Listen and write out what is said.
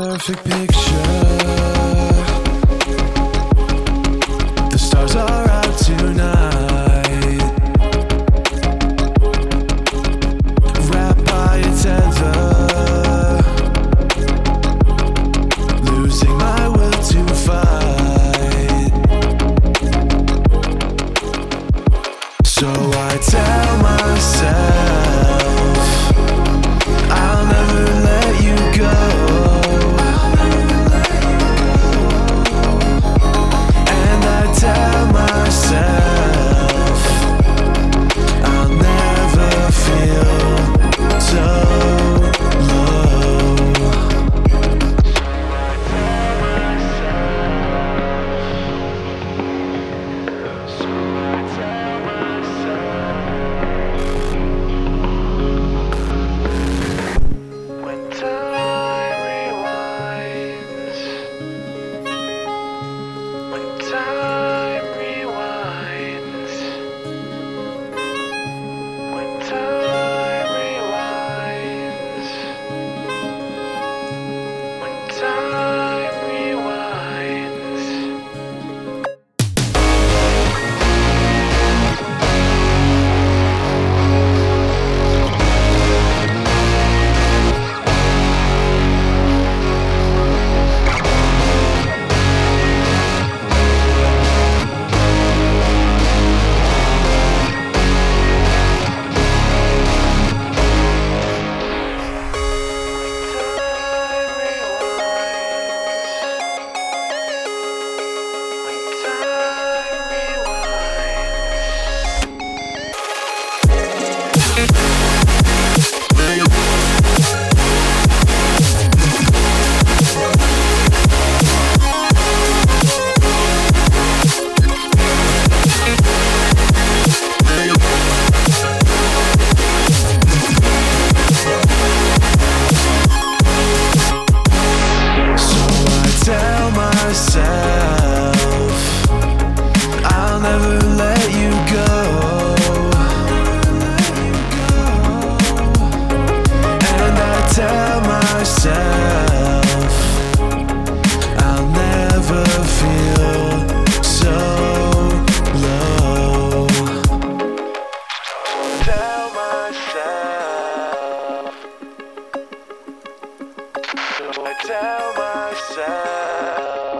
perfect picture. The stars are out tonight, wrapped by a tether, losing my will to fight. So I tell myself I'll never let you go, and I tell myself I'll never feel so low. So I tell myself when time rewinds, when time rewinds, when time rewinds, when time rewinds. Tell myself I'll never let you go, and I tell myself I'll never feel so low. Tell myself, so I tell myself